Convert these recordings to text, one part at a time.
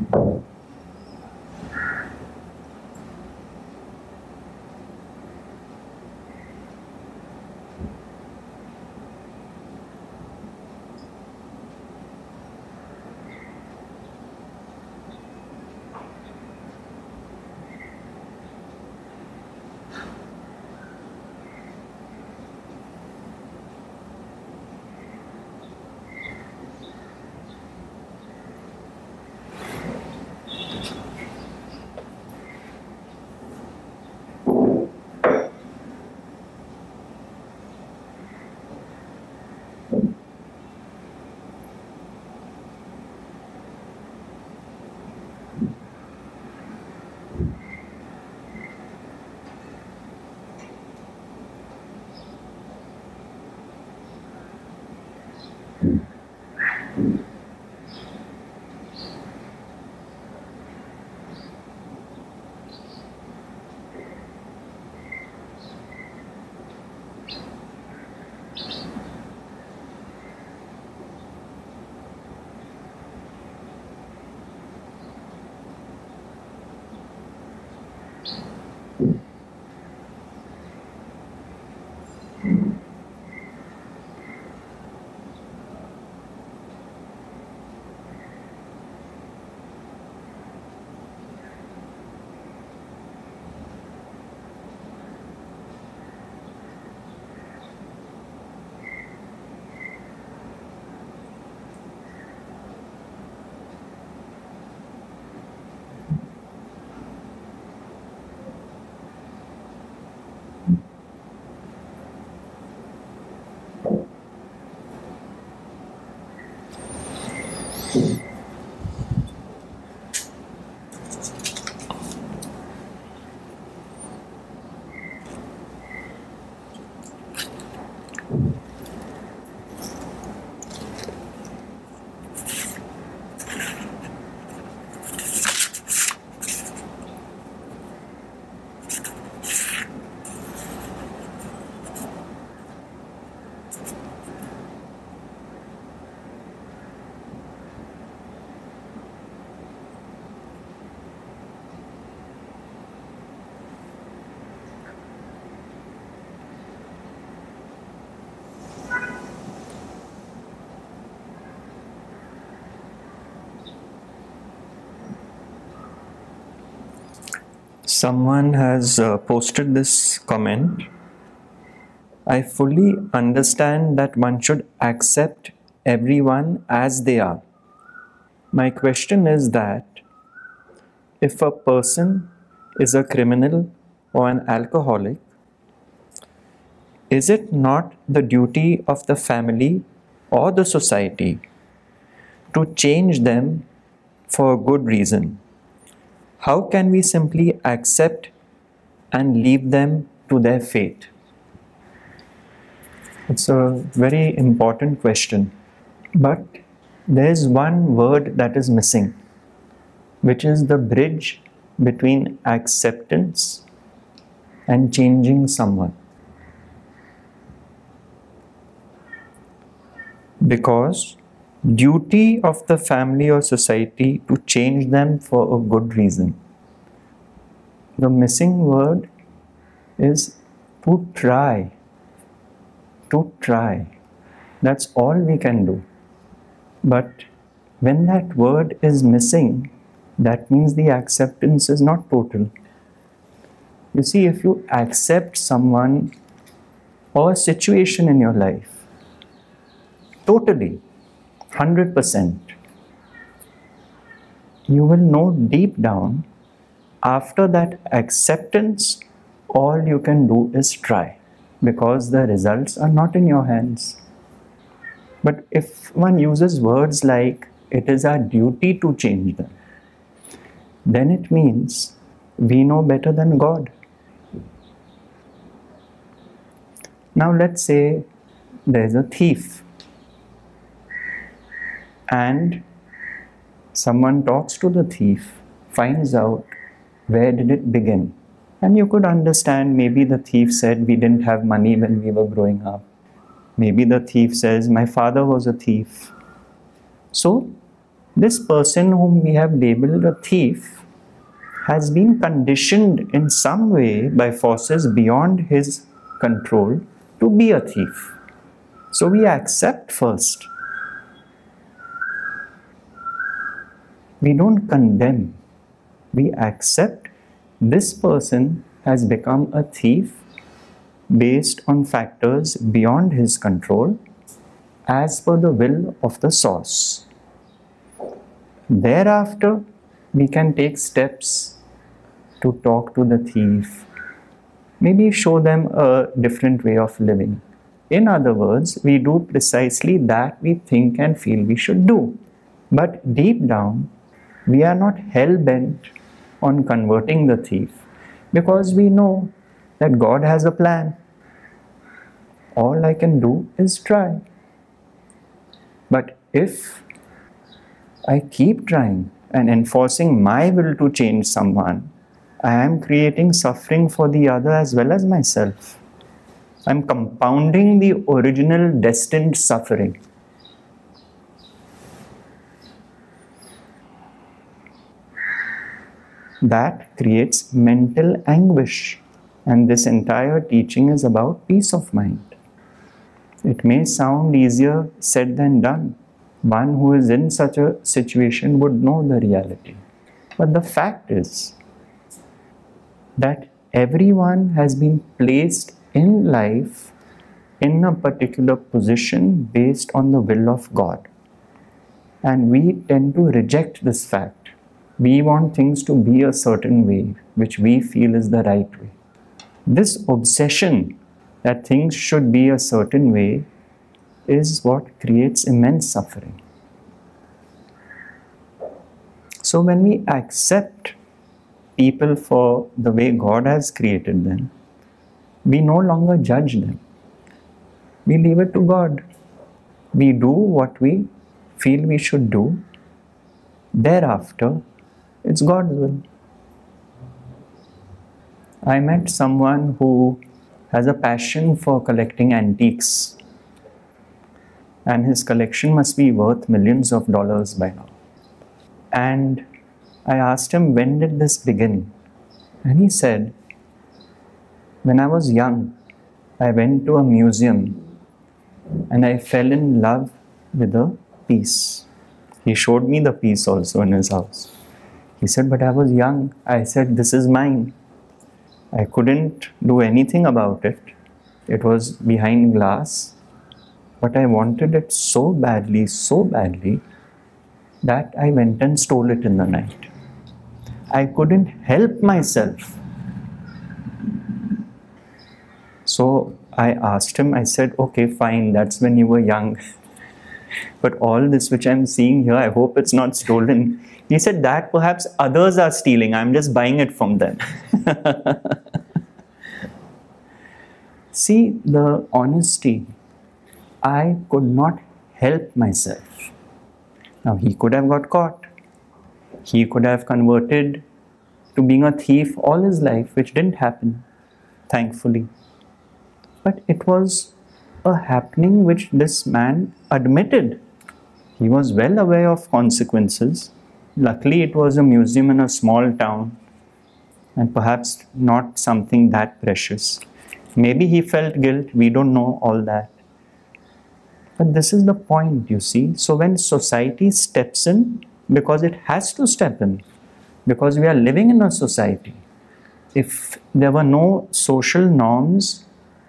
Someone has posted this comment. I fully understand that one should accept everyone as they are. My question is that if a person is a criminal or an alcoholic, is it not the duty of the family or the society to change them for a good reason? How can we simply accept and leave them to their fate? It's a very important question. But there is one word that is missing, which is the bridge between acceptance and changing someone. Because duty of the family or society to change them for a good reason. The missing word is to try. To try. That's all we can do. But when that word is missing, that means the acceptance is not total. You see, if you accept someone or a situation in your life totally, 100%, you will know deep down, after that acceptance, all you can do is try, because the results are not in your hands. But if one uses words like, it is our duty to change them, then it means we know better than God. Now let's say there's a thief and someone talks to the thief, finds out where did it begin. And you could understand, maybe the thief said, we didn't have money when we were growing up. Maybe the thief says, my father was a thief. So This person whom we have labeled a thief has been conditioned in some way by forces beyond his control to be a thief. So we accept first. We don't condemn. We accept this person has become a thief based on factors beyond his control as per the will of the source. Thereafter, we can take steps to talk to the thief, maybe show them a different way of living. In other words, we do precisely that we think and feel we should do. But deep down, we are not hell-bent on converting the thief because we know that God has a plan. All I can do is try. But if I keep trying and enforcing my will to change someone, I am creating suffering for the other as well as myself. I'm compounding the original destined suffering. That creates mental anguish, and this entire teaching is about peace of mind. It may sound easier said than done. One who is in such a situation would know the reality. But the fact is that everyone has been placed in life in a particular position based on the will of God. And we tend to reject this fact. We want things to be a certain way, which we feel is the right way. This obsession that things should be a certain way is what creates immense suffering. So when we accept people for the way God has created them, we no longer judge them. We leave it to God. We do what we feel we should do. Thereafter, it's God's will. I met someone who has a passion for collecting antiques, and his collection must be worth millions of dollars by now. And I asked him, when did this begin? And he said, when I was young, I went to a museum and I fell in love with a piece. He showed me the piece also in his house. He said, but I was young. I said, this is mine. I couldn't do anything about it. It was behind glass. But I wanted it so badly, that I went and stole it in the night. I couldn't help myself. So I asked him, I said, okay, fine, that's when you were young. But all this which I'm seeing here, I hope it's not stolen. He said that perhaps others are stealing. I'm just buying it from them. See the honesty. I could not help myself. Now he could have got caught. He could have converted to being a thief all his life, which didn't happen, thankfully. But it was a happening which this man admitted. He was well aware of consequences. Luckily, it was a museum in a small town and perhaps not something that precious. Maybe he felt guilt, we don't know all that. But this is the point, you see. So when society steps in, because it has to step in, because we are living in a society, if there were no social norms,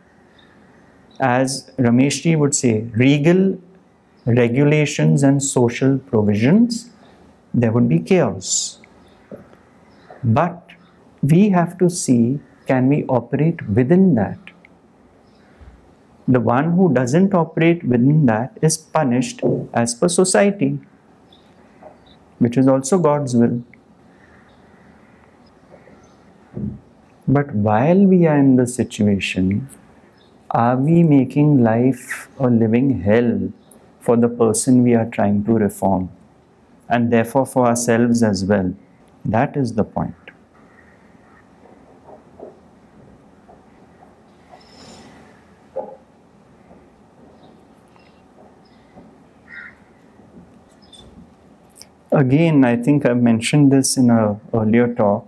as Rameshji would say, regal regulations and social provisions, there would be chaos. But we have to see, can we operate within that? The one who doesn't operate within that is punished as per society, which is also God's will. But while we are in this situation, are we making life a living hell for the person we are trying to reform, and therefore for ourselves as well? That is the point. Again, I think I mentioned this in an earlier talk.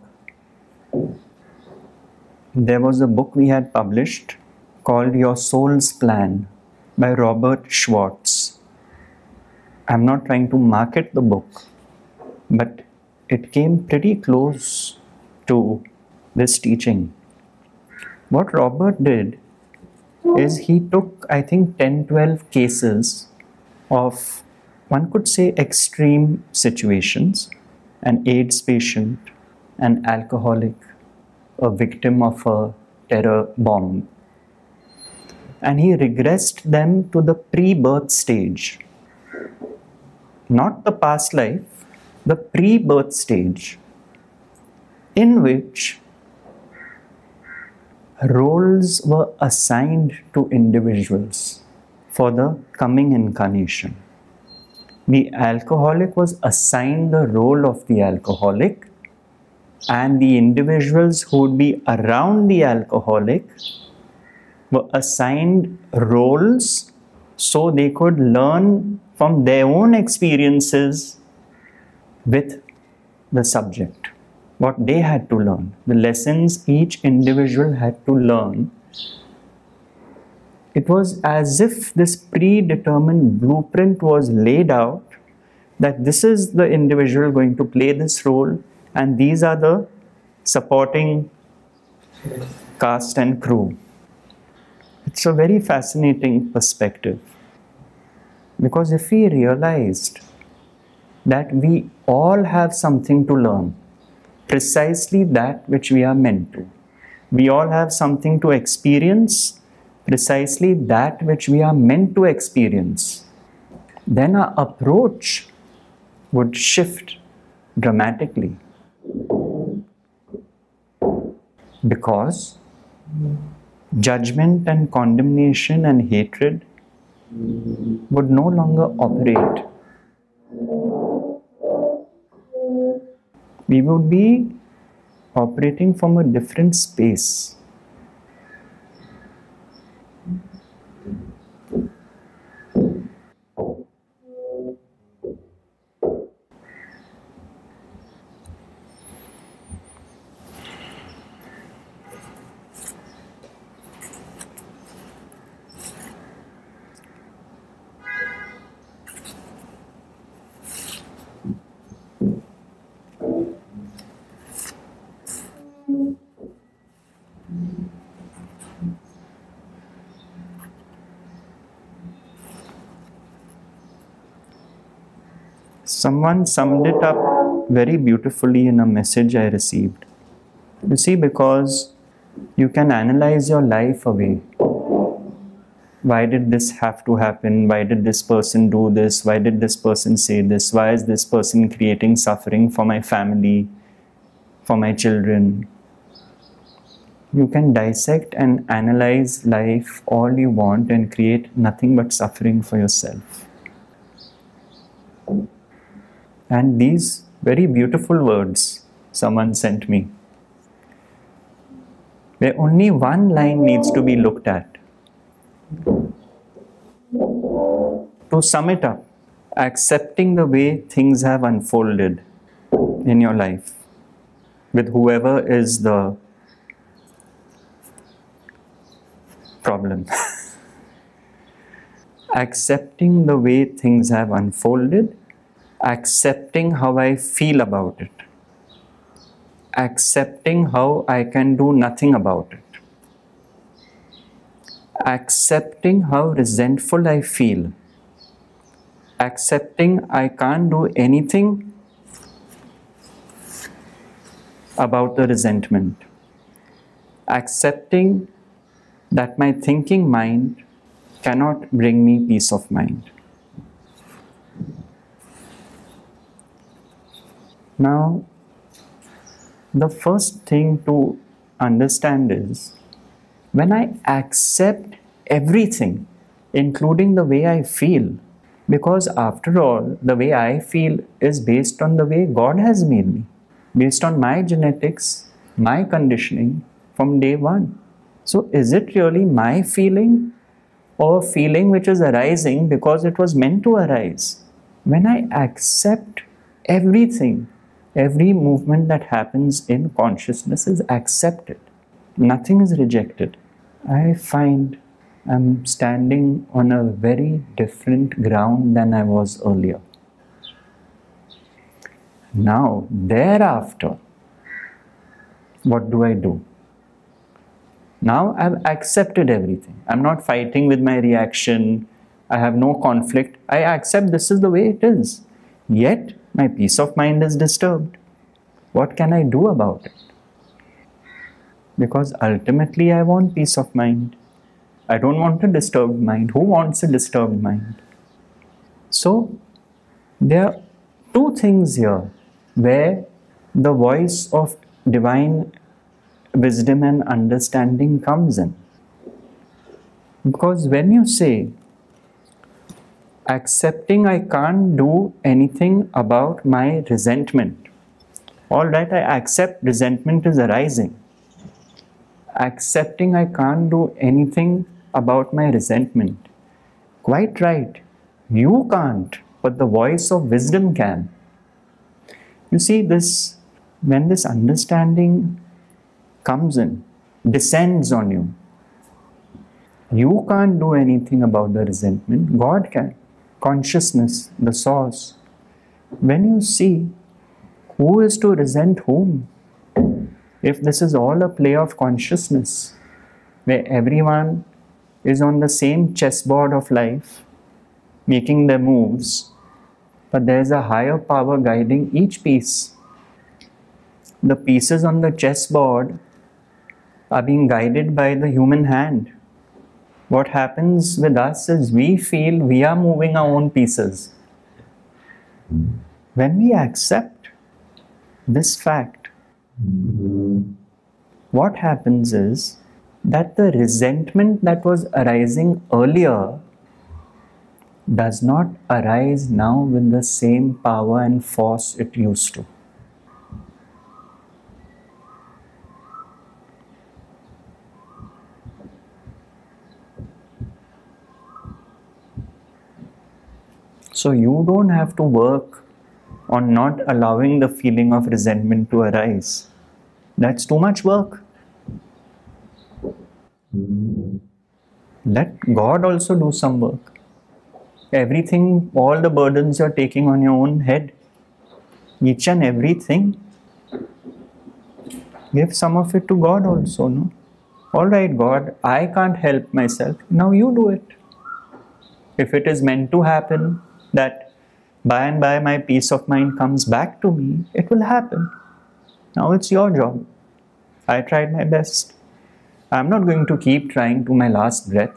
There was a book we had published called Your Soul's Plan by Robert Schwartz. I'm not trying to market the book, but it came pretty close to this teaching. What Robert did is he took, I think, 10, 12 cases of, one could say, extreme situations: an AIDS patient, an alcoholic, a victim of a terror bomb. And he regressed them to the pre-birth stage. Not the past life, the pre-birth stage, in which roles were assigned to individuals for the coming incarnation. The alcoholic was assigned the role of the alcoholic, and the individuals who would be around the alcoholic were assigned roles so they could learn from their own experiences with the subject, what they had to learn, the lessons each individual had to learn. It was as if this predetermined blueprint was laid out, that this is the individual going to play this role, and these are the supporting cast and crew. It's a very fascinating perspective, because if we realized that we all have something to learn, precisely that which we are meant to, we all have something to experience, precisely that which we are meant to experience, then our approach would shift dramatically. Because judgment and condemnation and hatred would no longer operate. We would be operating from a different space. Someone summed it up very beautifully in a message I received. You see, because you can analyze your life away. Why did this have to happen? Why did this person do this? Why did this person say this? Why is this person creating suffering for my family, for my children? You can dissect and analyze life all you want and create nothing but suffering for yourself. And these very beautiful words someone sent me, where only one line needs to be looked at. To sum it up, accepting the way things have unfolded in your life, with whoever is the problem. Accepting the way things have unfolded, accepting how I feel about it, accepting how I can do nothing about it, accepting how resentful I feel, accepting I can't do anything about the resentment, accepting that my thinking mind cannot bring me peace of mind. Now, the first thing to understand is, when I accept everything, including the way I feel, because after all, the way I feel is based on the way God has made me, based on my genetics, my conditioning from day one. So is it really my feeling, or a feeling which is arising because it was meant to arise? When I accept Everything, every movement that happens in consciousness is accepted. Nothing is rejected. I find I'm standing on a very different ground than I was earlier. Now, thereafter, what do? Now I've accepted everything. I'm not fighting with my reaction. I have no conflict. I accept this is the way it is. Yet, my peace of mind is disturbed. What can I do about it? Because ultimately I want peace of mind. I don't want a disturbed mind. Who wants a disturbed mind? So, there are two things here where the voice of divine wisdom and understanding comes in. Because when you say, accepting I can't do anything about my resentment. Alright, I accept resentment is arising. Accepting I can't do anything about my resentment. Quite right. You can't, but the voice of wisdom can. You see this, when this understanding comes in, descends on you. You can't do anything about the resentment. God can. Consciousness, the source. When you see who is to resent whom, if this is all a play of consciousness, where everyone is on the same chessboard of life, making their moves, but there is a higher power guiding each piece. The pieces on the chessboard are being guided by the human hand. What happens with us is we feel we are moving our own pieces. When we accept this fact, what happens is that the resentment that was arising earlier does not arise now with the same power and force it used to. So you don't have to work on not allowing the feeling of resentment to arise. That's too much work. Let God also do some work. Everything, all the burdens you're taking on your own head, each and everything, give some of it to God also, no? Alright, God, I can't help myself. Now you do it. If it is meant to happen, that by and by my peace of mind comes back to me, it will happen. Now it's your job. I tried my best. I'm not going to keep trying to my last breath.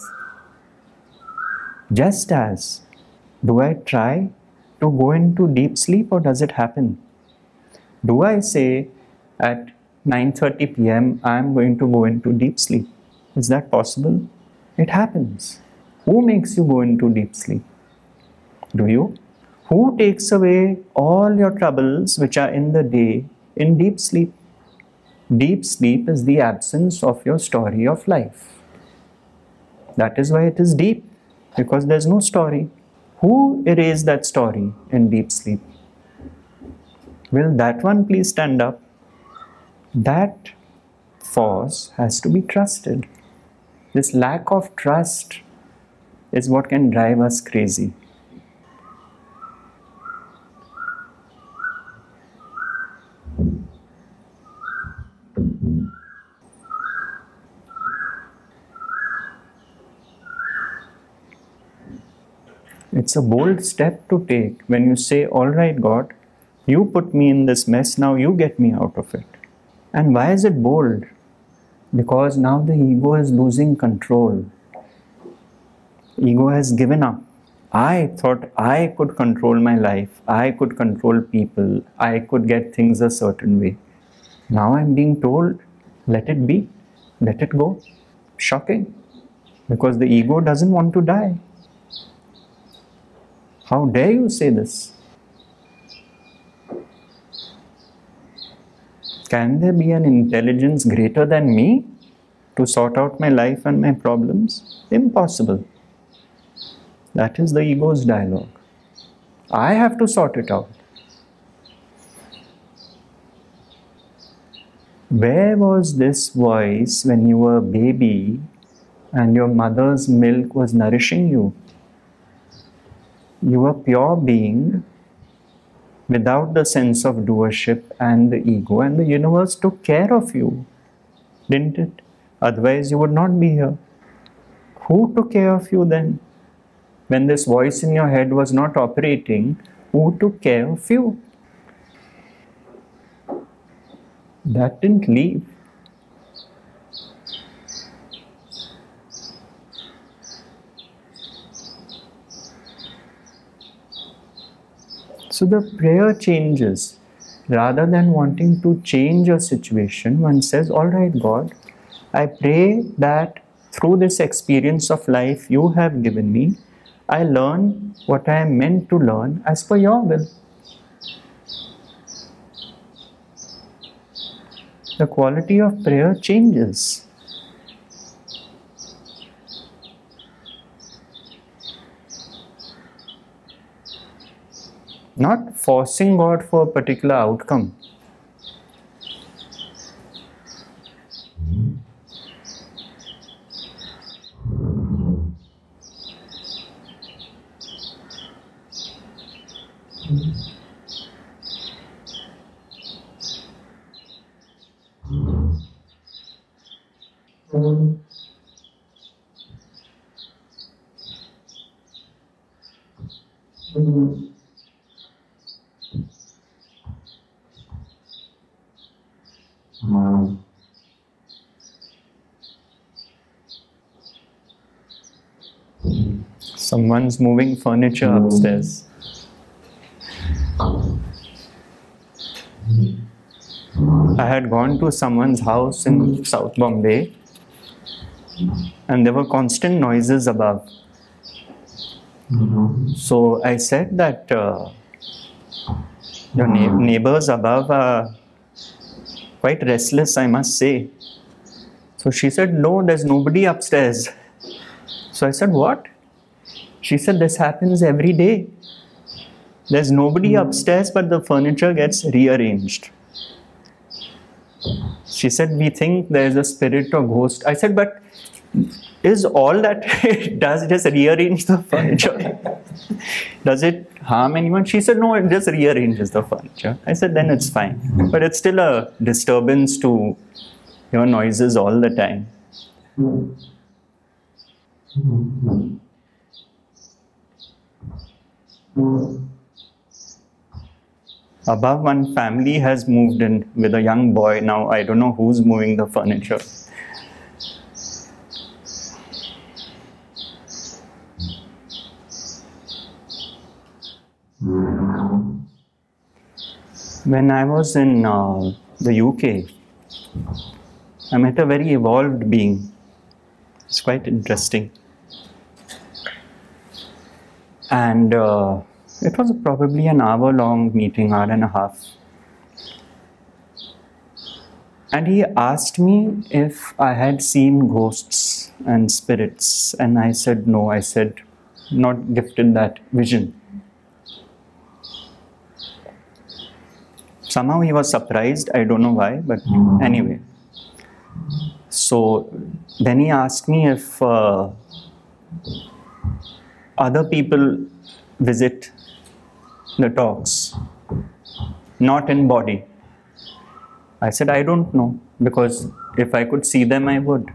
Just as, do I try to go into deep sleep or does it happen? Do I say at 9:30 p.m. I'm going to go into deep sleep? Is that possible? It happens. Who makes you go into deep sleep? Do you? Who takes away all your troubles which are in the day in deep sleep? Deep sleep is the absence of your story of life. That is why it is deep, because there is no story. Who erased that story in deep sleep? Will that one please stand up? That force has to be trusted. This lack of trust is what can drive us crazy. It's a bold step to take when you say, all right, God, you put me in this mess, now you get me out of it. And why is it bold? Because now the ego is losing control. Ego has given up. I thought I could control my life. I could control people. I could get things a certain way. Now I'm being told, let it be. Let it go. Shocking. Because the ego doesn't want to die. How dare you say this? Can there be an intelligence greater than me to sort out my life and my problems? Impossible. That is the ego's dialogue. I have to sort it out. Where was this voice when you were a baby and your mother's milk was nourishing you? You were pure being without the sense of doership and the ego, and the universe took care of you, didn't it? Otherwise, you would not be here. Who took care of you then? When this voice in your head was not operating, who took care of you? That didn't leave. So the prayer changes. Rather than wanting to change a situation, one says, all right, God, I pray that through this experience of life you have given me, I learn what I am meant to learn as per your will. The quality of prayer changes. Not forcing God for a particular outcome. Someone's moving furniture upstairs. I had gone to someone's house in South Bombay and there were constant noises above. So I said that your neighbors above are quite restless, I must say. So she said, no, there's nobody upstairs. So I said, what? She said, this happens every day. There's nobody upstairs, but the furniture gets rearranged. She said, we think there's a spirit or ghost. I said, but is all that it does just rearrange the furniture? Does it harm anyone? She said, no, it just rearranges the furniture. I said, then it's fine. But it's still a disturbance to hear noises all the time. Above, one family has moved in with a young boy. Now I don't know who's moving the furniture. When I was in the UK, I met a very evolved being. It's quite interesting. And it was probably an hour-long meeting, hour and a half. And he asked me if I had seen ghosts and spirits. And I said no. I said, not gifted that vision. Somehow he was surprised. I don't know why, but anyway. So then he asked me if other people visit the talks, not in body. I said, I don't know, because if I could see them, I would.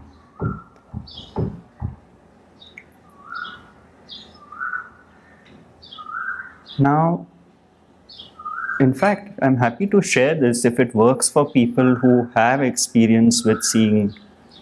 Now, in fact, I'm happy to share this if it works for people who have experience with seeing.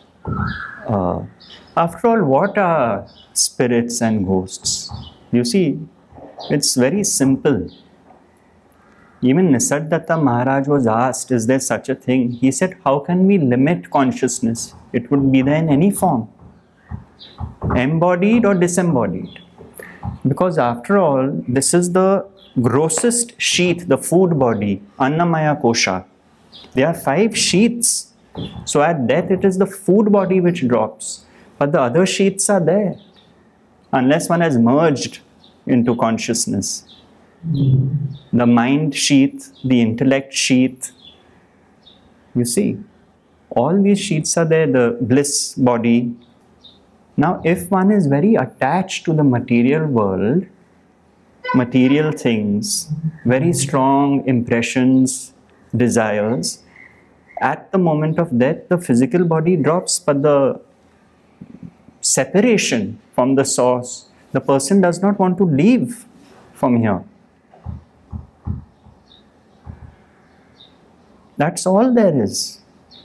After all, what are spirits and ghosts? You see, it's very simple. Even Nisargadatta Maharaj was asked, is there such a thing? He said, how can we limit consciousness? It would be there in any form, embodied or disembodied. Because after all, this is the grossest sheath, the food body, Annamaya Kosha. There are 5 sheaths. So at death, it is the food body which drops. But the other sheaths are there, unless one has merged into consciousness. The mind sheath, the intellect sheath. You see, All these sheets are there, the bliss body. Now, if one is very attached to the material world, material things, very strong impressions, desires, at the moment of death, the physical body drops, but the separation from the source, the person does not want to leave from here. That's all there is.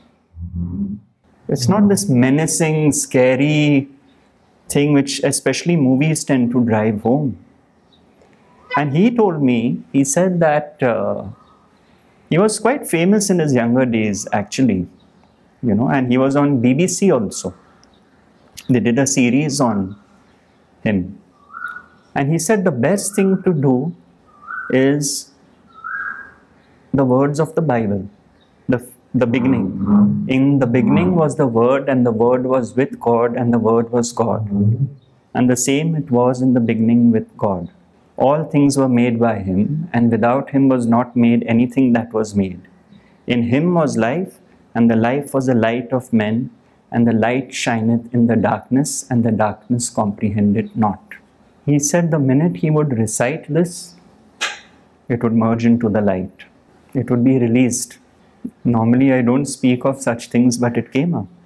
It's not this menacing, scary thing which especially movies tend to drive home. And he told me, he said that he was quite famous in his younger days, actually, and he was on BBC also. They did a series on him. And he said the best thing to do is the words of the Bible, the beginning. In the beginning was the Word, and the Word was with God, and the Word was God. And the same it was in the beginning with God. All things were made by Him, and without Him was not made anything that was made. In Him was life, and the life was the light of men, and the light shineth in the darkness, and the darkness comprehended not. He said the minute he would recite this, it would merge into the light. It would be released. Normally I don't speak of such things, but it came up.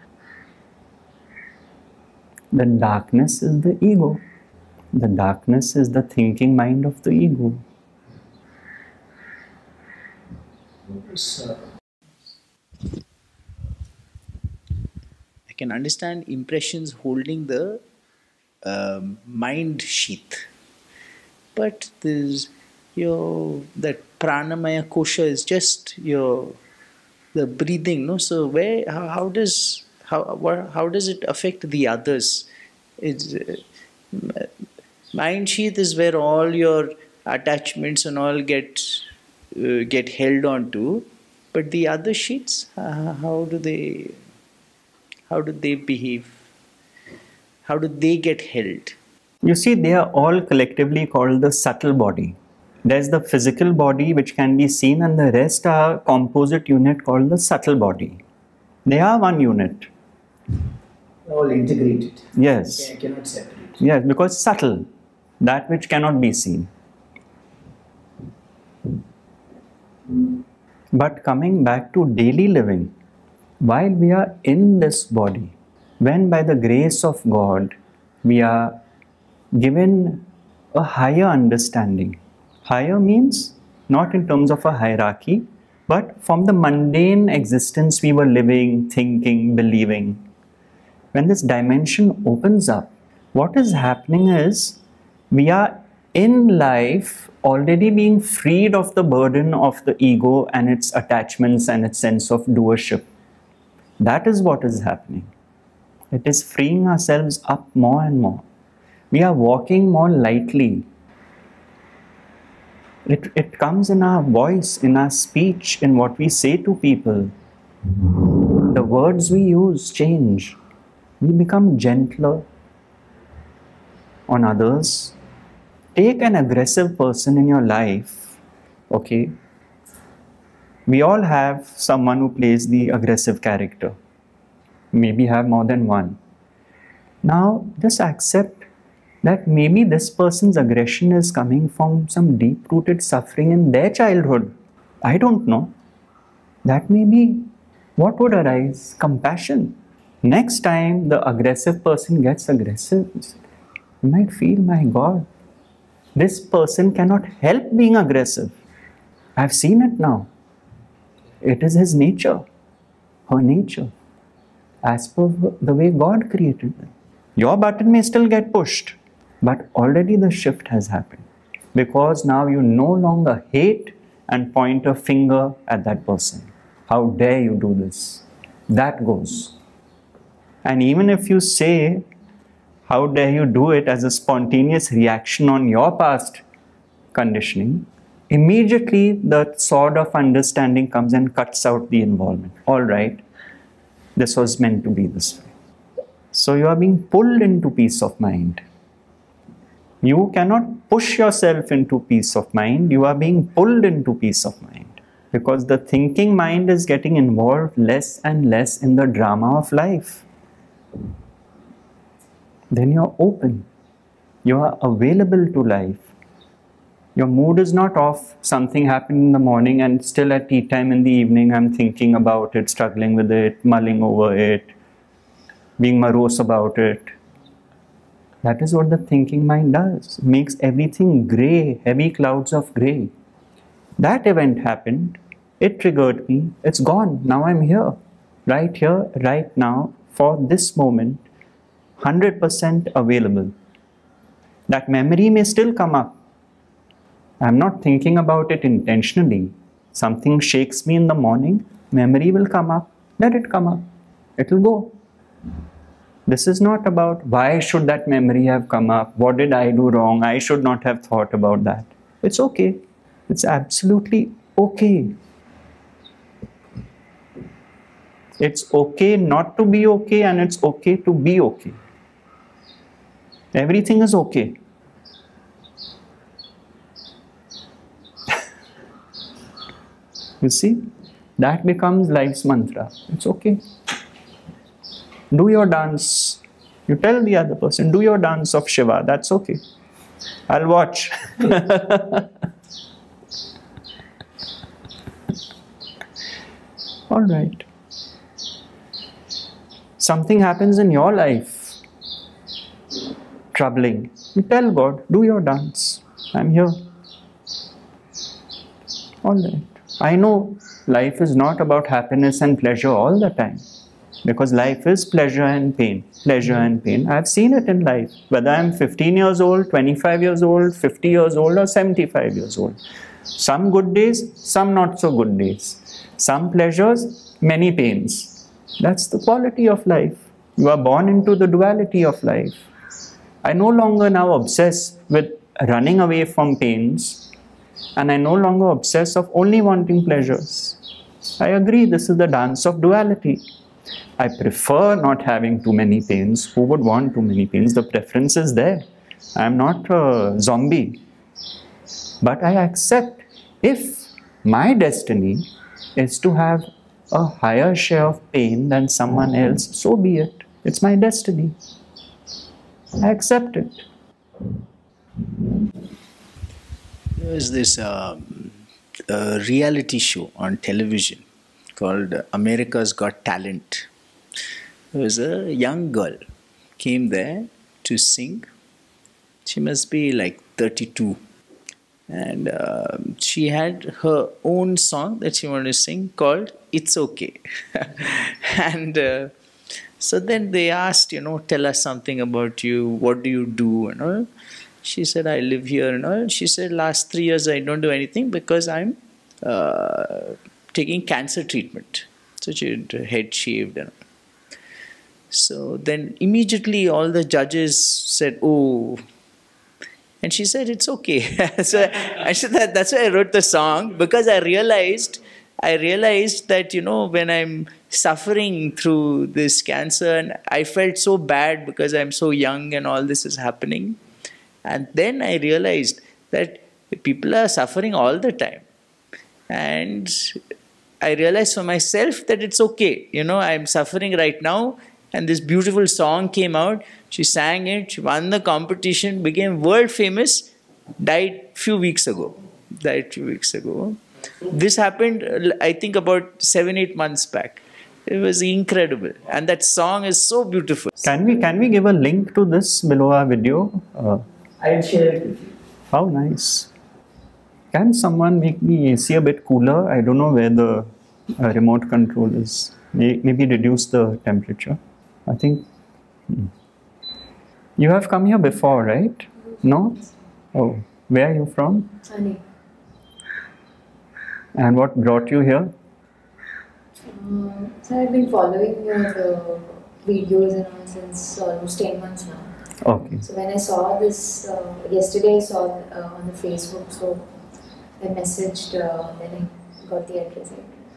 The darkness is the ego. The darkness is the thinking mind of the ego. I can understand impressions holding the mind sheath, but there's that pranamaya kosha is just the breathing, no? So how does it affect the others? It's mind sheath is where all your attachments and all get held on to, but the other sheets, how do they behave? How do they get held? You see, they are all collectively called the subtle body. There's the physical body which can be seen, and the rest are a composite unit called the subtle body. They are one unit. All integrated. Yes. I cannot separate. Yes, because subtle, that which cannot be seen. But coming back to daily living, while we are in this body, when by the grace of God we are given a higher understanding. Higher means not in terms of a hierarchy, but from the mundane existence we were living, thinking, believing. When this dimension opens up, what is happening is we are in life already being freed of the burden of the ego and its attachments and its sense of doership. That is what is happening. It is freeing ourselves up more and more. We are walking more lightly. It comes in our voice, in our speech, in what we say to people. The words we use change. We become gentler on others. Take an aggressive person in your life, okay? We all have someone who plays the aggressive character. Maybe have more than one. Now, just accept that maybe this person's aggression is coming from some deep-rooted suffering in their childhood. I don't know. That may be what would arise? Compassion. Next time the aggressive person gets aggressive, you might feel, my God, this person cannot help being aggressive. I've seen it now. It is his nature, her nature, as per the way God created them. Your button may still get pushed, but already the shift has happened, because now you no longer hate and point a finger at that person. How dare you do this? That goes. And even if you say, how dare you do it, as a spontaneous reaction on your past conditioning, immediately the sword of understanding comes and cuts out the involvement. All right, this was meant to be this way. So you are being pulled into peace of mind. You cannot push yourself into peace of mind. You are being pulled into peace of mind. Because the thinking mind is getting involved less and less in the drama of life. Then you're open. You are available to life. Your mood is not off. Something happened in the morning and still at tea time in the evening I'm thinking about it, struggling with it, mulling over it, being morose about it. That is what the thinking mind does. Makes everything grey, heavy clouds of grey. That event happened. It triggered me. It's gone. Now I'm here, right now, for this moment, 100% available. That memory may still come up. I'm not thinking about it intentionally. Something shakes me in the morning, memory will come up. Let it come up. It will go. This is not about why should that memory have come up? What did I do wrong? I should not have thought about that. It's okay. It's absolutely okay. It's okay not to be okay, and it's okay to be okay. Everything is okay. You see, that becomes life's mantra. It's okay. Do your dance. You tell the other person, do your dance of Shiva. That's okay. I'll watch. All right. Something happens in your life, troubling. You tell God, do your dance. I'm here. All right. I know life is not about happiness and pleasure all the time. Because life is pleasure and pain. Pleasure and pain. I've seen it in life. Whether I'm 15 years old, 25 years old, 50 years old or 75 years old. Some good days, some not so good days. Some pleasures, many pains. That's the quality of life. You are born into the duality of life. I no longer now obsess with running away from pains. And I no longer obsess of only wanting pleasures. I agree, this is the dance of duality. I prefer not having too many pains. Who would want too many pains? The preference is there. I am not a zombie. But I accept if my destiny is to have a higher share of pain than someone else, so be it. It's my destiny. I accept it. There was this reality show on television called America's Got Talent. There was a young girl came there to sing. She must be like 32. And she had her own song that she wanted to sing called It's Okay. And so then they asked, tell us something about you. What do you do? And all. She said, I live here and all. She said, last 3 years I don't do anything because I'm taking cancer treatment. So she had her head shaved and all. So then immediately all the judges said, oh. And she said, it's okay. So I said that's why I wrote the song, because I realized that, when I'm suffering through this cancer, and I felt so bad because I'm so young and all this is happening. And then I realized that people are suffering all the time. And I realized for myself that it's okay. I'm suffering right now. And this beautiful song came out. She sang it. She won the competition, became world famous, died few weeks ago. This happened, I think, about 7-8 months back. It was incredible. And that song is so beautiful. Can we give a link to this below our video? I'll share it with you. How nice. Can someone make the AC a bit cooler? I don't know where the remote control is. Maybe reduce the temperature. I think. You have come here before, right? No? Oh, where are you from? Thane. And what brought you here? So I've been following your videos and all since almost 10 months now. Okay. So when I saw this, yesterday I saw on the Facebook, so I messaged, then I got the address.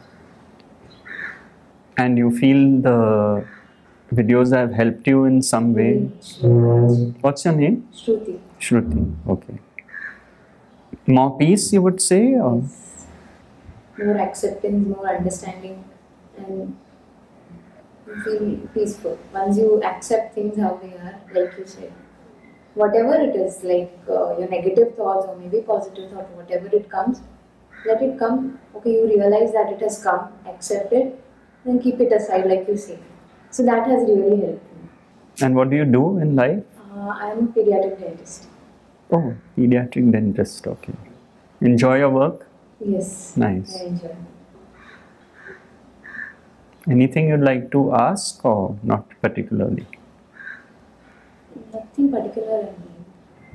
And you feel the videos have helped you in some way? What's your name? Shruti. Shruti. Okay. More peace, you would say? Or? Yes. more acceptance, more understanding, and you feel peaceful. Once you accept things how they are, like you said, whatever it is, like your negative thoughts or maybe positive thought, whatever it comes, let it come. Okay, you realize that it has come, accept it, then keep it aside, like you say. So that has really helped me. And what do you do in life? I am a pediatric dentist. Oh, pediatric dentist, okay. Enjoy your work? Yes. Nice. I enjoy. Anything you'd like to ask or not particularly? Nothing particular in mind.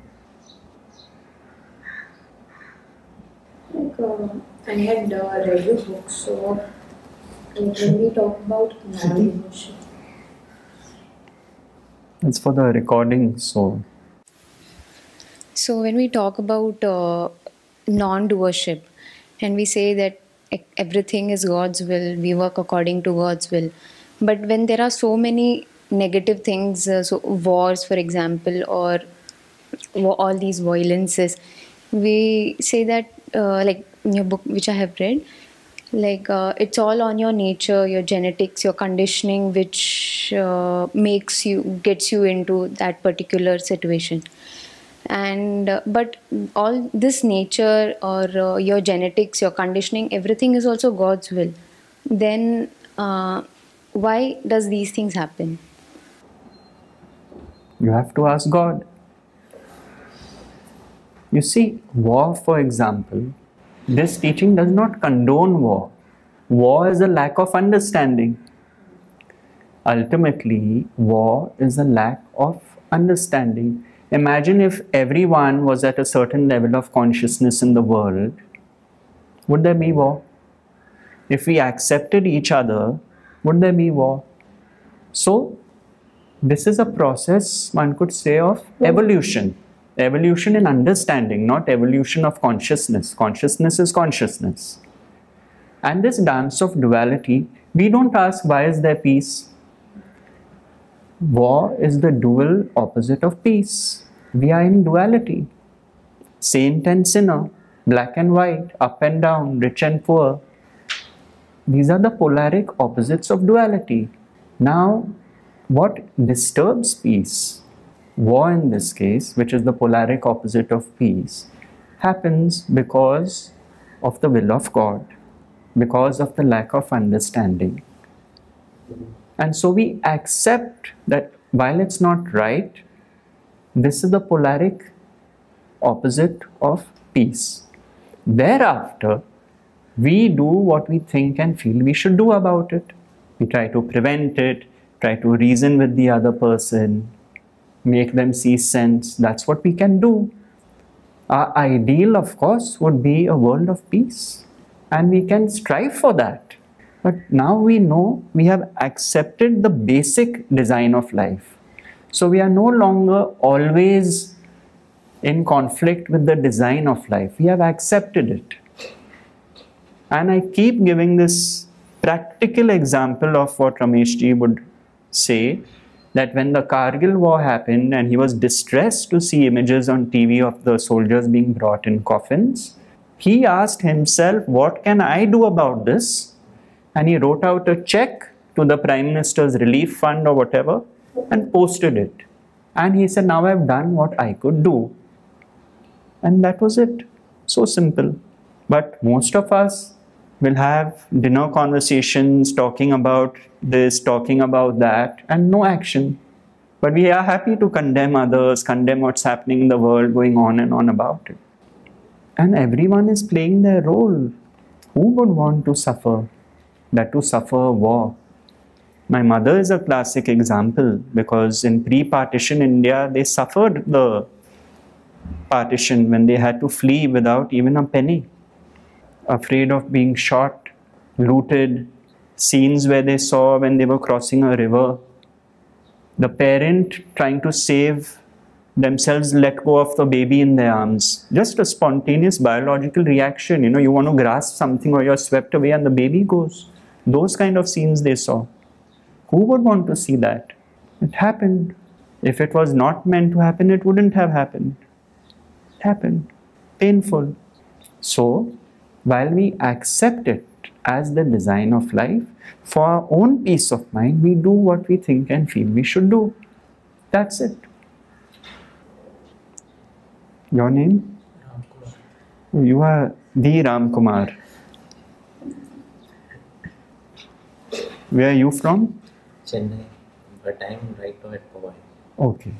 I had read your book, so when we talk about non-devotion. It's for the recording, so. So when we talk about non-doership and we say that everything is God's will, we work according to God's will. But when there are so many negative things, so wars, for example, or all these violences, we say that, like in your book, which I have read, like it's all on your nature, your genetics, your conditioning, which gets you into that particular situation. And but all this nature or your genetics, your conditioning, everything is also God's will. Then why does these things happen? You have to ask God. You see, war, for example, this teaching does not condone war. War is a lack of understanding. Ultimately, war is a lack of understanding. Imagine if everyone was at a certain level of consciousness in the world, would there be war? If we accepted each other, would there be war? So, this is a process, one could say, of evolution. Evolution in understanding, not evolution of consciousness. Consciousness is consciousness. And this dance of duality, we don't ask why is there peace. War is the dual opposite of peace. We are in duality. Saint and sinner, black and white, up and down, rich and poor. These are the polaric opposites of duality. Now, what disturbs peace? War in this case, which is the polaric opposite of peace, happens because of the will of God, because of the lack of understanding. And so we accept that while it's not right, this is the polaric opposite of peace. Thereafter, we do what we think and feel we should do about it. We try to prevent it, try to reason with the other person, make them see sense. That's what we can do. Our ideal, of course, would be a world of peace. And we can strive for that. But now we know we have accepted the basic design of life. So we are no longer always in conflict with the design of life. We have accepted it. And I keep giving this practical example of what Rameshji would say, that when the Kargil war happened and he was distressed to see images on TV of the soldiers being brought in coffins, he asked himself, what can I do about this? And he wrote out a check to the Prime Minister's Relief Fund or whatever and posted it. And he said, now I've done what I could do. And that was it. So simple. But most of us will have dinner conversations talking about this, talking about that, and no action. But we are happy to condemn others, condemn what's happening in the world, going on and on about it. And everyone is playing their role. Who would want to suffer? That to suffer war. My mother is a classic example because in pre-partition India, they suffered the partition when they had to flee without even a penny. Afraid of being shot, looted, scenes where they saw when they were crossing a river. The parent trying to save themselves let go of the baby in their arms. Just a spontaneous biological reaction. You want to grasp something or you're swept away and the baby goes. Those kind of scenes they saw. Who would want to see that? It happened. If it was not meant to happen, it wouldn't have happened. It happened. Painful. So, while we accept it as the design of life, for our own peace of mind, we do what we think and feel we should do. That's it. Your name? You are the Ram Kumar. Where are you from? Chennai, but I'm right now at Powai. Okay.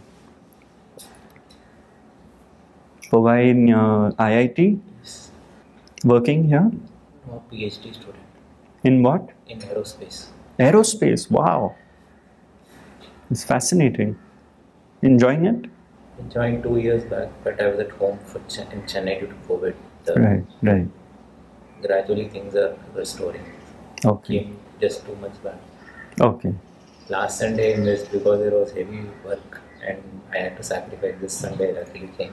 Powai in IIT? Yes. Working here? I'm a PhD student In what? in aerospace. Aerospace. Wow. It's fascinating. Enjoying it? I joined 2 years back, but I was at home in Chennai due to COVID. Right. Gradually things are restoring. Okay. Came just 2 months back. Okay. Last Sunday I missed because there was heavy work and I had to sacrifice this Sunday. Luckily came.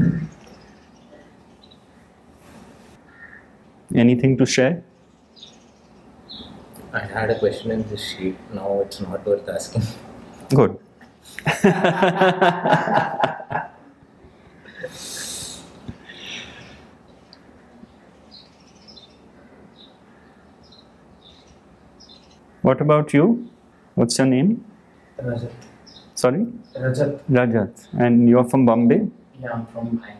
Anything to share? I had a question in this sheet. Now it's not worth asking. Good. What about you? What's your name? Rajat. Sorry? Rajat. Rajat. And you're from Bombay? Yeah, I'm from Bangalore.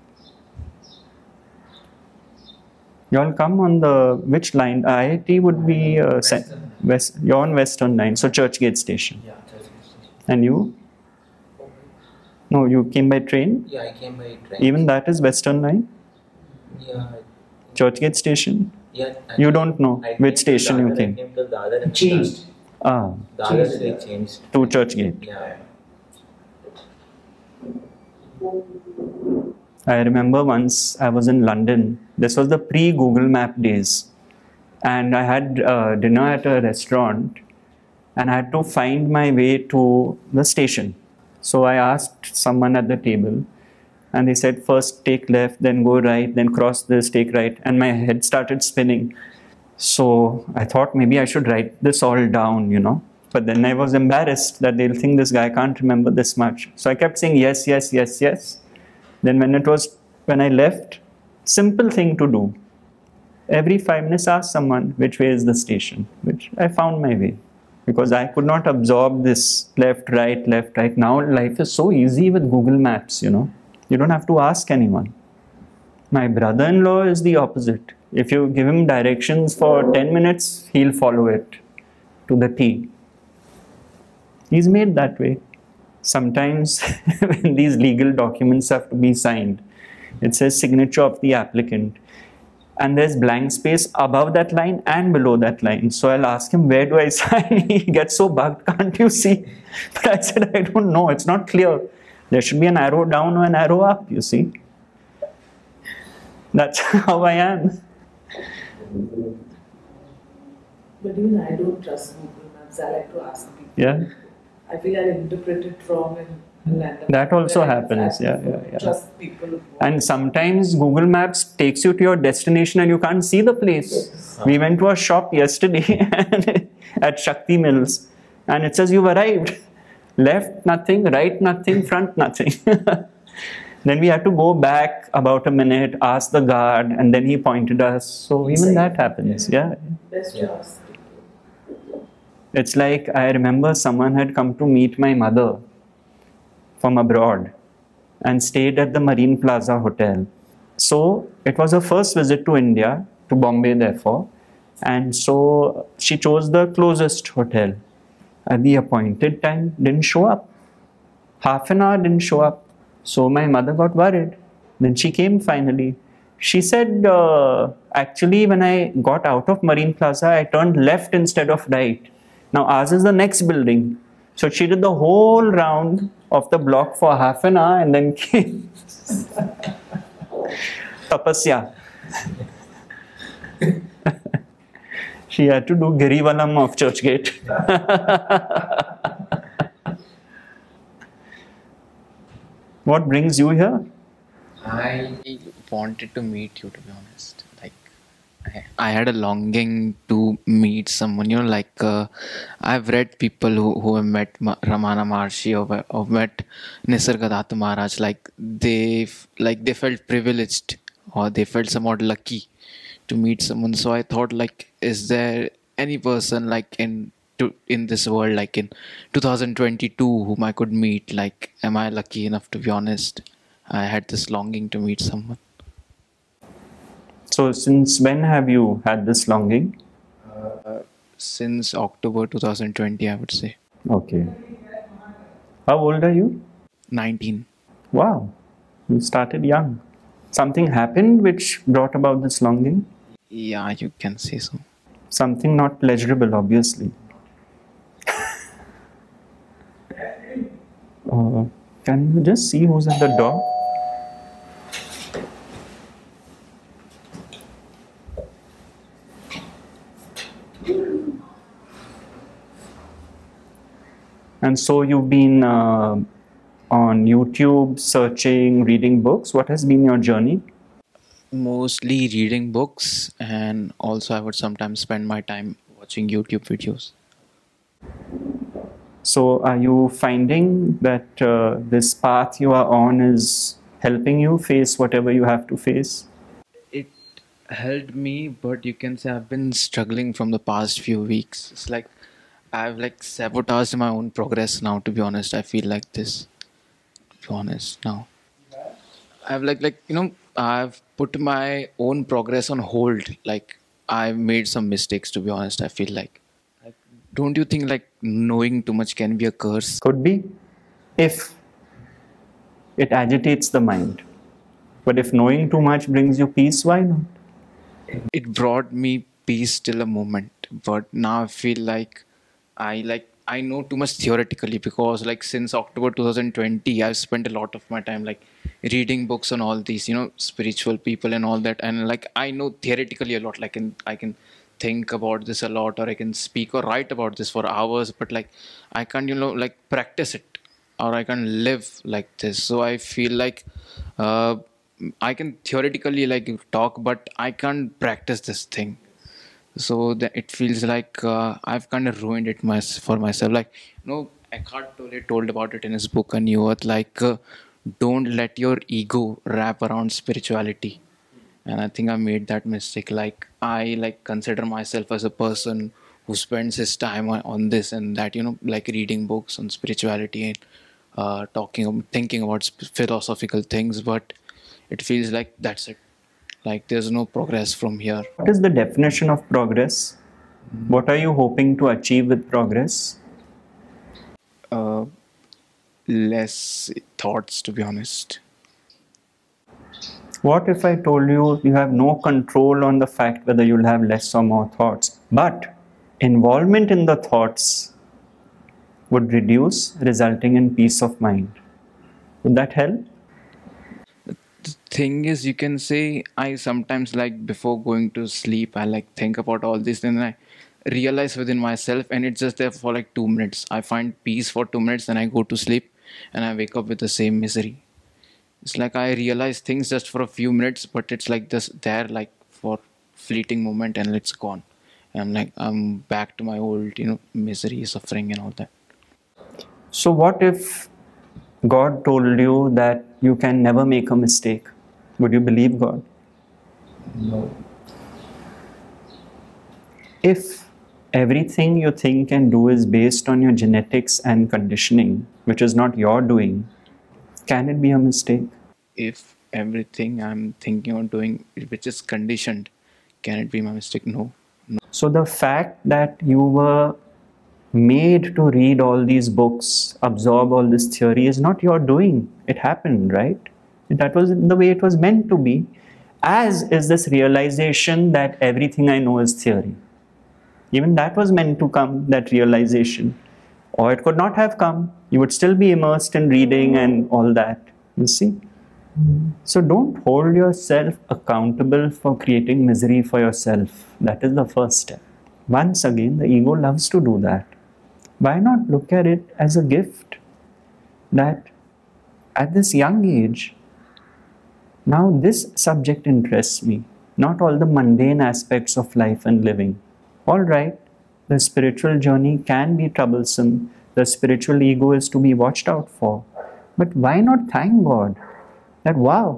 You all come on the which line? IIT would be Western. West. You're on Western line, so Churchgate Station. Yeah, Churchgate. And you? No, you came by train. Yeah, I came by train. Even that is Western line. Yeah. Churchgate Station. Yeah. You don't know I which came to station you Dadar, came. I came to Dadar and Changed. Ah, Dadar Changed, they yeah. changed. to Churchgate. Yeah. I remember once I was in London. This was the pre-Google Map days. And I had dinner at a restaurant and I had to find my way to the station. So I asked someone at the table and they said, first take left, then go right, then cross this, take right. And my head started spinning. So I thought maybe I should write this all down, you know. But then I was embarrassed that they'll think this guy can't remember this much. So I kept saying yes, yes, yes, yes. Then when I left, simple thing to do. Every 5 minutes ask someone which way is the station, which I found my way. Because I could not absorb this left, right, left, right. Now life is so easy with Google Maps, you know. You don't have to ask anyone. My brother-in-law is the opposite. If you give him directions for 10 minutes, he'll follow it to the T. He's made that way. Sometimes when these legal documents have to be signed, it says signature of the applicant. And there's blank space above that line and below that line. So I'll ask him, where do I sign? He gets so bugged, can't you see? But I said, I don't know, it's not clear. There should be an arrow down or an arrow up, you see. That's how I am. But even I don't trust Google Maps. I like to ask people. Yeah. I feel I interpret it wrong and land up That also where I happens, yeah. Trust people. who- And sometimes Google Maps takes you to your destination and you can't see the place. We went to a shop yesterday at Shakti Mills and it says you've arrived. Left nothing, right nothing, front nothing. Then we had to go back about a minute, ask the guard, and then he pointed us. So even that happens, yeah. Best to Yeah. ask people. It's like I remember someone had come to meet my mother from abroad and stayed at the Marine Plaza Hotel. So it was her first visit to India, to Bombay therefore. And so she chose the closest hotel. At the appointed time, didn't show up. Half an hour didn't show up. So my mother got worried. Then she came finally. She said, actually when I got out of Marine Plaza, I turned left instead of right. Now ours is the next building. So she did the whole round of the block for half an hour and then came. Tapasya. She had to do Girivalam of Churchgate. What brings you here? I wanted to meet you, to be honest. Like, I had a longing to meet someone. You know, like I've read people who have met Ramana Maharshi or met Nisargadatta Maharaj. Like they felt privileged or they felt somewhat lucky to meet someone. So I thought, like, is there any person like in this world, like in 2022, whom I could meet? Like, am I lucky enough? To be honest, I had this longing to meet someone. So since when have you had this longing? Since October 2020, I would say. Okay. How old are you? 19. Wow, you started young. Something happened which brought about this longing? Yeah, you can say so. Something not pleasurable, obviously. Can you just see who's at the door? And so you've been on YouTube searching, reading books. What has been your journey? Mostly reading books, and also I would sometimes spend my time watching YouTube videos. So are you finding that this path you are on is helping you face whatever you have to face? It helped me, but you can say I've been struggling from the past few weeks. It's like I've like sabotaged my own progress now, to be honest. I feel like this, to be honest now. I've I've put my own progress on hold. Like, I've made some mistakes, to be honest. I feel like don't you think like knowing too much can be a curse? Could be, if it agitates the mind. But if knowing too much brings you peace, why not? It brought me peace till a moment, but now I feel like I know too much theoretically, because like since October 2020 I've spent a lot of my time like reading books on all these, spiritual people and all that, and like I know theoretically a lot. Like I can think about this a lot, or I can speak or write about this for hours, but like I can't like practice it, or I can't live like this. So I feel like I can theoretically like talk, but I can't practice this thing. So it feels like I've kind of ruined it for myself. Like, Eckhart Tolle told about it in his book A New Earth. Like, don't let your ego wrap around spirituality. And I think I made that mistake. Like, I consider myself as a person who spends his time on this and that. Like reading books on spirituality and thinking about philosophical things. But it feels like that's it. Like, there's no progress from here. What is the definition of progress? What are you hoping to achieve with progress? Less thoughts, to be honest. What if I told you you have no control on the fact whether you'll have less or more thoughts, but involvement in the thoughts would reduce, resulting in peace of mind? Would that help? The thing is, you can say, I sometimes like before going to sleep, I like think about all this, and I realize within myself, and it's just there for like 2 minutes. I find peace for 2 minutes, then I go to sleep and I wake up with the same misery. It's like I realize things just for a few minutes, but it's like just there like for fleeting moment and it's gone. And I'm back to my old, misery, suffering and all that. So what if God told you that you can never make a mistake? Would you believe God? No. If everything you think and do is based on your genetics and conditioning, which is not your doing, can it be a mistake? If everything I'm thinking or doing, which is conditioned, can it be my mistake? No. So the fact that you were made to read all these books, absorb all this theory, is not your doing. It happened, right? That was the way it was meant to be, as is this realization that everything I know is theory. Even that was meant to come, that realization. Or it could not have come. You would still be immersed in reading and all that, you see? So don't hold yourself accountable for creating misery for yourself. That is the first step. Once again, the ego loves to do that. Why not look at it as a gift that at this young age, now this subject interests me, not all the mundane aspects of life and living. All right, the spiritual journey can be troublesome. The spiritual ego is to be watched out for. But why not thank God that, wow,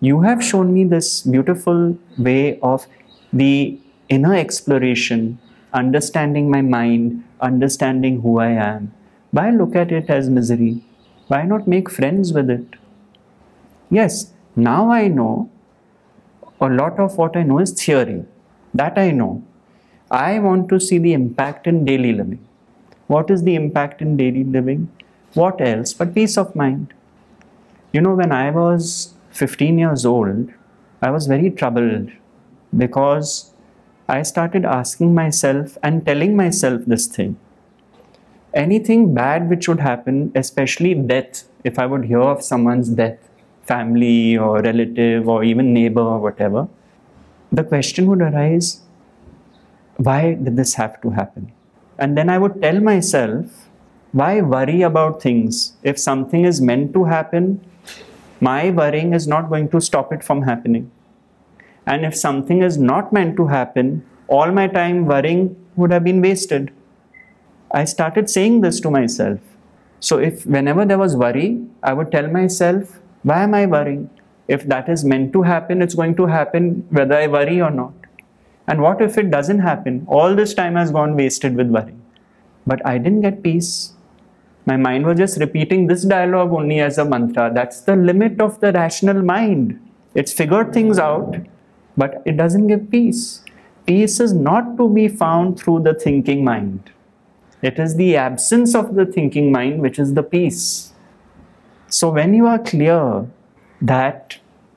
You have shown me this beautiful way of the inner exploration, understanding my mind, understanding who I am. Why look at it as misery? Why not make friends with it? Yes, now I know a lot of what I know is theory. That I know. I want to see the impact in daily living. What is the impact in daily living? What else but peace of mind? You know, when I was 15 years old, I was very troubled because I started asking myself and telling myself this thing. Anything bad which would happen, especially death, if I would hear of someone's death, family or relative or even neighbor or whatever, the question would arise, why did this have to happen? And then I would tell myself, why worry about things? If something is meant to happen, my worrying is not going to stop it from happening. And if something is not meant to happen, all my time worrying would have been wasted. I started saying this to myself. So if whenever there was worry, I would tell myself, why am I worrying? If that is meant to happen, it's going to happen whether I worry or not. And what if it doesn't happen? All this time has gone wasted with worrying. But I didn't get peace. My mind was just repeating this dialogue only as a mantra. That's the limit of the rational mind. It's figured things out, but it doesn't give peace. Peace is not to be found through the thinking mind. It is the absence of the thinking mind which is the peace. So when you are clear that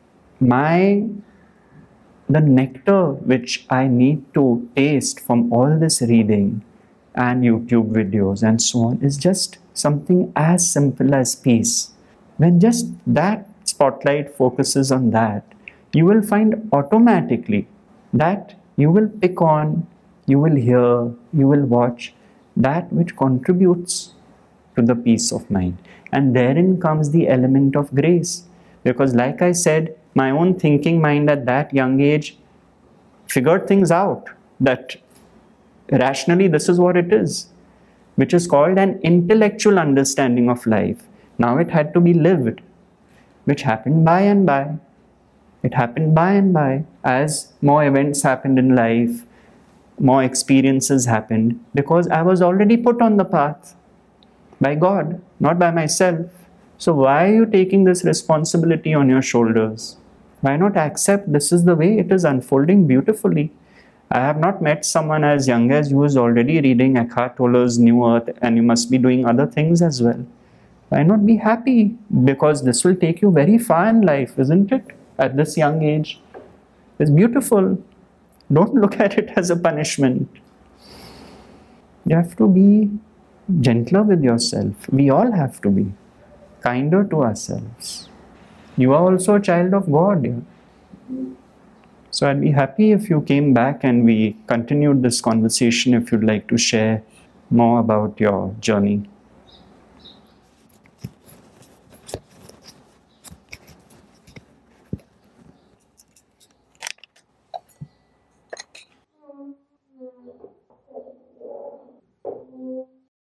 the nectar which I need to taste from all this reading and YouTube videos and so on is just something as simple as peace. When just that spotlight focuses on that, you will find automatically that you will pick on, you will hear, you will watch that which contributes to the peace of mind. And therein comes the element of grace. Because like I said, my own thinking mind at that young age figured things out that rationally this is what it is, which is called an intellectual understanding of life. Now it had to be lived, which happened by and by. It happened by and by as more events happened in life, more experiences happened, because I was already put on the path by God, not by myself. So why are you taking this responsibility on your shoulders? Why not accept this is the way it is unfolding beautifully? I have not met someone as young as you who is already reading Eckhart Tolle's New Earth, and you must be doing other things as well. Why not be happy? Because this will take you very far in life, isn't it? At this young age. It's beautiful. Don't look at it as a punishment. You have to be gentler with yourself. We all have to be kinder to ourselves. You are also a child of God. Yeah? So I'd be happy if you came back and we continued this conversation if you'd like to share more about your journey.